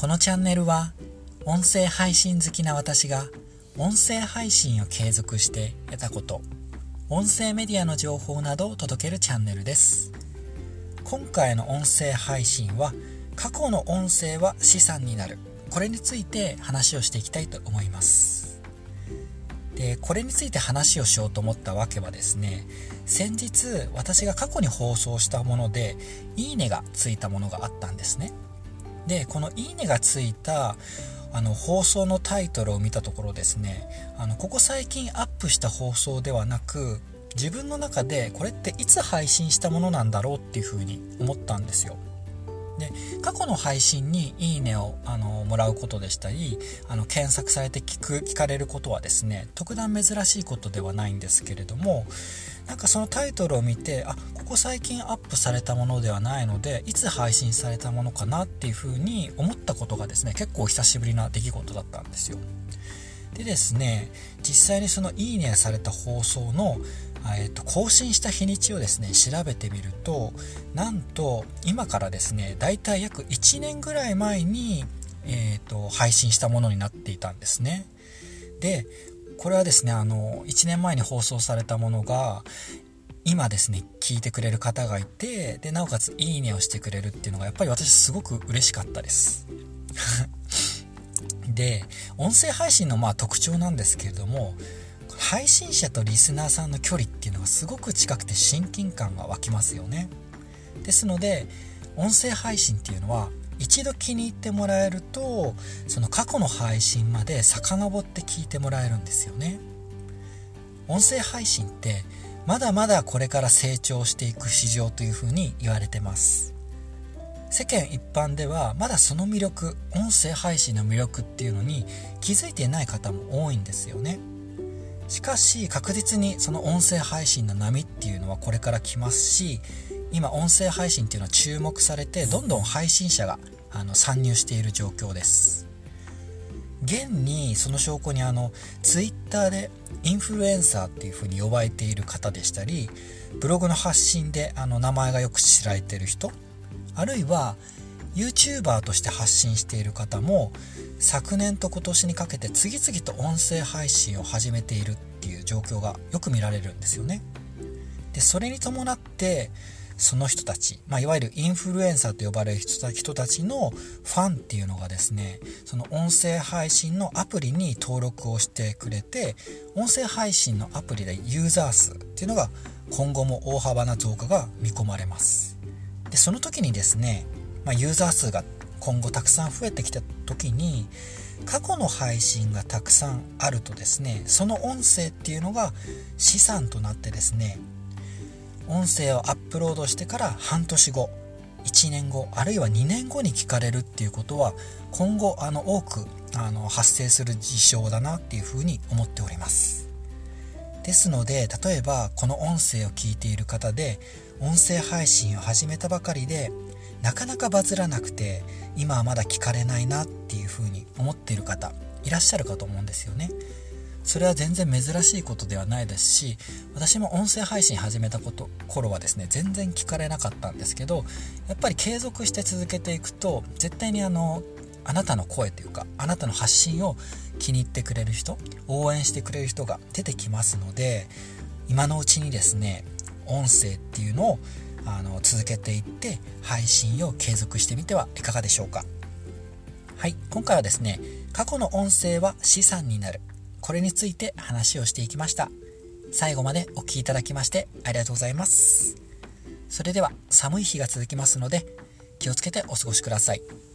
このチャンネルは音声配信好きな私が音声配信を継続して得たこと、音声メディアの情報などを届けるチャンネルです。今回の音声配信は過去の音声は資産になる、これについて話をしていきたいと思います。で、これについて話をしようと思ったわけはですね、先日私が過去に放送したものでいいねがついたものがあったんですね。で、このいいねがついた放送のタイトルを見たところですね、ここ最近アップした放送ではなく、自分の中でこれっていつ配信したものなんだろうっていうふうに思ったんですよ。で、過去の配信にいいねをもらうことでしたり、検索されて聞かれることはですね、特段珍しいことではないんですけれども、なんかそのタイトルを見て、ここ最近アップされたものではないので、いつ配信されたものかなっていうふうに思ったことがですね、結構久しぶりな出来事だったんですよ。でですね、実際にそのいいねされた放送の更新した日にちをですね調べてみると、なんと今からですねだいたい約1年ぐらい前に、配信したものになっていたんですね。で、これはですね1年前に放送されたものが今ですね聞いてくれる方がいて、でなおかついいねをしてくれるっていうのがやっぱり私すごく嬉しかったですで、音声配信の特徴なんですけれども、配信者とリスナーさんの距離っていうのがすごく近くて親近感が湧きますよね。ですので音声配信っていうのは一度気に入ってもらえると、その過去の配信まで遡って聞いてもらえるんですよね。音声配信ってまだまだこれから成長していく市場というふうに言われてます。世間一般ではまだその魅力、音声配信の魅力っていうのに気づいていない方も多いんですよね。しかし確実にその音声配信の波っていうのはこれから来ますし、今音声配信っていうのは注目されて、どんどん配信者が参入している状況です。現にその証拠にツイッターでインフルエンサーっていう風に呼ばれている方でしたり、ブログの発信で名前がよく知られている人、あるいは YouTuber として発信している方も昨年と今年にかけて次々と音声配信を始めているっていう状況がよく見られるんですよね。で、それに伴ってその人たち、いわゆるインフルエンサーと呼ばれる人たちのファンっていうのがですね、その音声配信のアプリに登録をしてくれて、音声配信のアプリでユーザー数っていうのが今後も大幅な増加が見込まれます。で、その時にですね、ユーザー数が今後たくさん増えてきた時に、過去の配信がたくさんあるとですね、その音声っていうのが資産となってですね、音声をアップロードしてから半年後、1年後、あるいは2年後に聞かれるっていうことは今後多く発生する事象だなっていうふうに思っております。ですので、例えばこの音声を聞いている方で音声配信を始めたばかりでなかなかバズらなくて、今はまだ聞かれないなっていうふうに思っている方いらっしゃるかと思うんですよね。それは全然珍しいことではないですし、私も音声配信始めた頃はですね全然聞かれなかったんですけど、やっぱり継続して続けていくと絶対にあなたの声というか、あなたの発信を気に入ってくれる人、応援してくれる人が出てきますので、今のうちにですね音声っていうのを続けていって配信を継続してみてはいかがでしょうか。はい、今回はですね、過去の音声は資産になる、これについて話をしていきました。最後までお聞きいただきましてありがとうございます。それでは寒い日が続きますので気をつけてお過ごしください。